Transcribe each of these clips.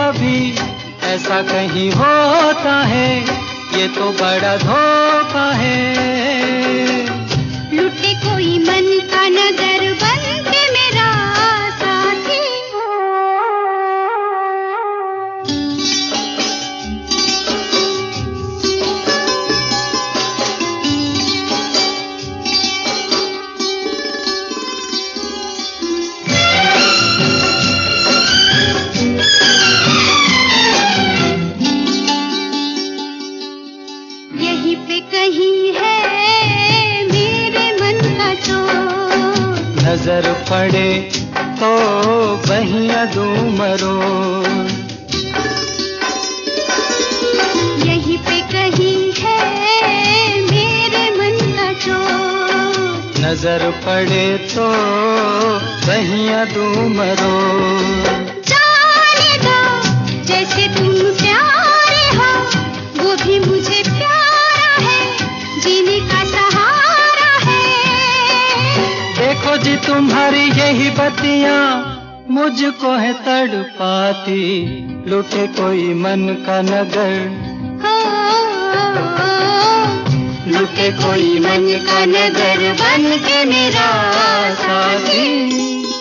कभी ऐसा कहीं होता है, ये तो बड़ा धोखा है। लुटे कोई मन का नगर बन के मेरा साथी। यहीं पे कहीं है मेरे मन का चोर, नजर पड़े तो बहिया दूं मरोड़। यहीं पे कहीं है मेरे मन का चोर, नजर पड़े तो बहिया दूं मरोड़। जाने दो जैसे तुम प्यारे हो, वो भी मुझे प्यारा है, जीने का सहारा है। देखो जी तुम्हारी यही बत्तियां मुझको है तड़पाती, लुटे कोई मन का नगर, लुटे कोई मन का नगर बन के मेरा साथी।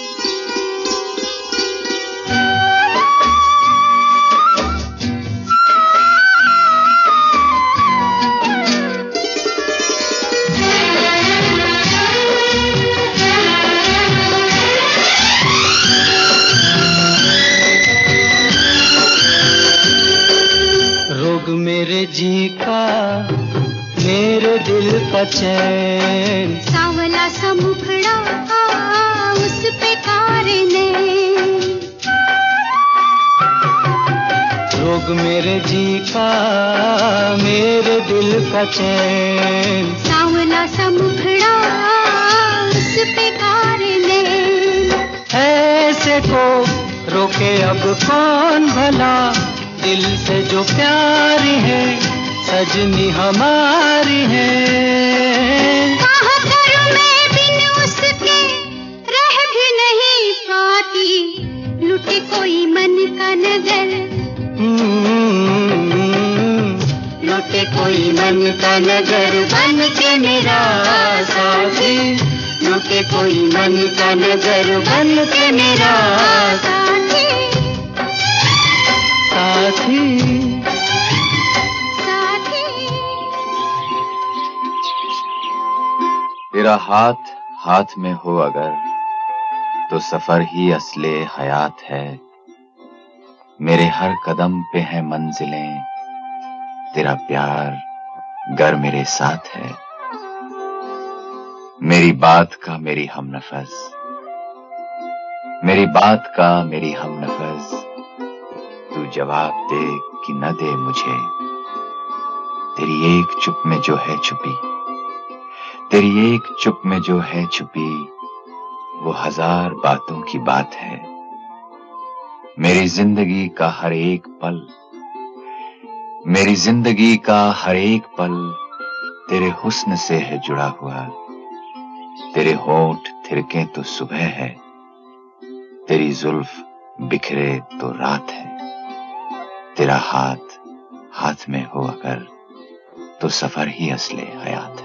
रोग मेरे जी का, मेरे दिल का चैन, सावला सा मुखड़ा उस पे कारे नैन। रोग मेरे जी का, मेरे दिल का चैन, सावला सा मुखड़ा उस पे कारे नैन। ऐसे को रोके अब कौन भला, दिल से जो प्यारी है सजनी हमारी है। कहाँ करूं मैं बिन उसके रह भी नहीं पाती, लुटे कोई मन का नगर, लुटे कोई मन का नगर बन के मेरा साथी, लुटे कोई मन का नगर बन के मेरा साथी साथी। साथी। तेरा हाथ हाथ में हो अगर, तो सफर ही असले हयात है। मेरे हर कदम पे है मंजिलें, तेरा प्यार गर मेरे साथ है। मेरी बात का मेरी हमनफस, मेरी बात का मेरी हमनफस, तू जवाब दे कि न दे मुझे। तेरी एक चुप में जो है छुपी, तेरी एक चुप में जो है छुपी, वो हजार बातों की बात है। मेरी जिंदगी का हर एक पल, मेरी जिंदगी का हर एक पल तेरे हुस्न से है जुड़ा हुआ। तेरे होंठ थिरके तो सुबह है, तेरी जुल्फ बिखरे तो रात है। तेरा हाथ हाथ में हो अगर, तो सफर ही असले हयात है।